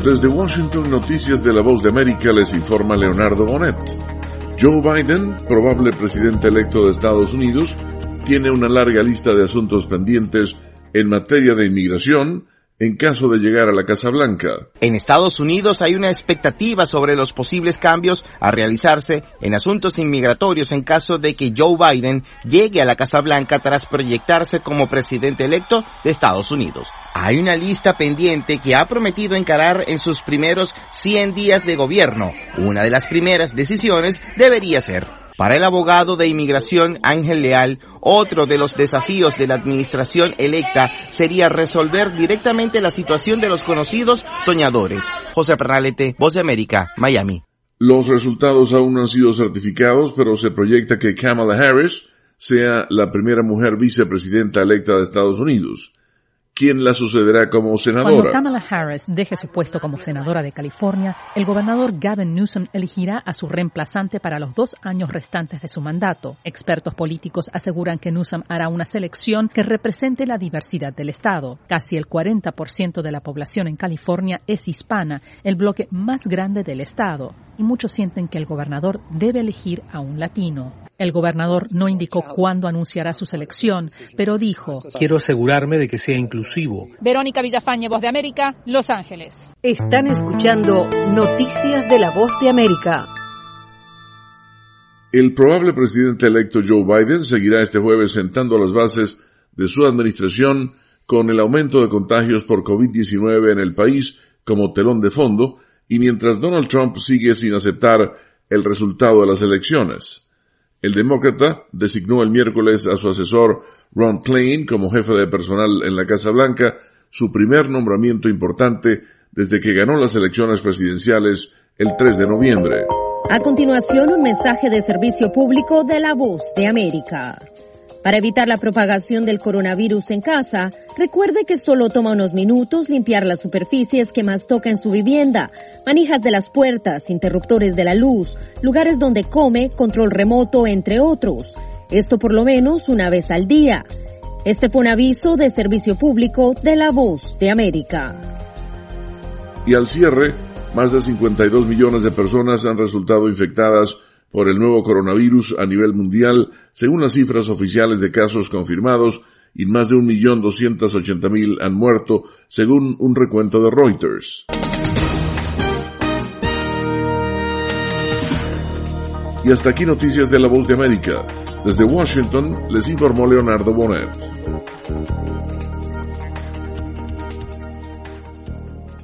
Desde Washington, Noticias de la Voz de América, les informa Leonardo Bonet. Joe Biden, probable presidente electo de Estados Unidos, tiene una larga lista de asuntos pendientes en materia de inmigración en caso de llegar a la Casa Blanca. En Estados Unidos hay una expectativa sobre los posibles cambios a realizarse en asuntos inmigratorios en caso de que Joe Biden llegue a la Casa Blanca tras proyectarse como presidente electo de Estados Unidos. Hay una lista pendiente que ha prometido encarar en sus primeros 100 días de gobierno. Una de las primeras decisiones debería ser: para el abogado de inmigración Ángel Leal, otro de los desafíos de la administración electa sería resolver directamente la situación de los conocidos soñadores. José Pernalete, Voz de América, Miami. Los resultados aún no han sido certificados, pero se proyecta que Kamala Harris sea la primera mujer vicepresidenta electa de Estados Unidos. ¿Quién la sucederá como senadora? Cuando Kamala Harris deje su puesto como senadora de California, el gobernador Gavin Newsom elegirá a su reemplazante para los 2 años restantes de su mandato. Expertos políticos aseguran que Newsom hará una selección que represente la diversidad del estado. Casi el 40% de la población en California es hispana, el bloque más grande del estado, y muchos sienten que el gobernador debe elegir a un latino. El gobernador no indicó cuándo anunciará su selección, pero dijo: quiero asegurarme de que sea inclusivo. Verónica Villafañe, Voz de América, Los Ángeles. Están escuchando Noticias de la Voz de América. El probable presidente electo Joe Biden seguirá este jueves sentando las bases de su administración con el aumento de contagios por COVID-19 en el país como telón de fondo, y mientras Donald Trump sigue sin aceptar el resultado de las elecciones. El demócrata designó el miércoles a su asesor Ron Klain como jefe de personal en la Casa Blanca, su primer nombramiento importante desde que ganó las elecciones presidenciales el 3 de noviembre. A continuación, un mensaje de servicio público de la Voz de América. Para evitar la propagación del coronavirus en casa, recuerde que solo toma unos minutos limpiar las superficies que más toca en su vivienda, manijas de las puertas, interruptores de la luz, lugares donde come, control remoto, entre otros. Esto por lo menos una vez al día. Este fue un aviso de servicio público de la Voz de América. Y al cierre, más de 52 millones de personas han resultado infectadas por el nuevo coronavirus a nivel mundial, según las cifras oficiales de casos confirmados, y más de 1.280.000 han muerto, según un recuento de Reuters. Y hasta aquí Noticias de la Voz de América. Desde Washington les informó Leonardo Bonet.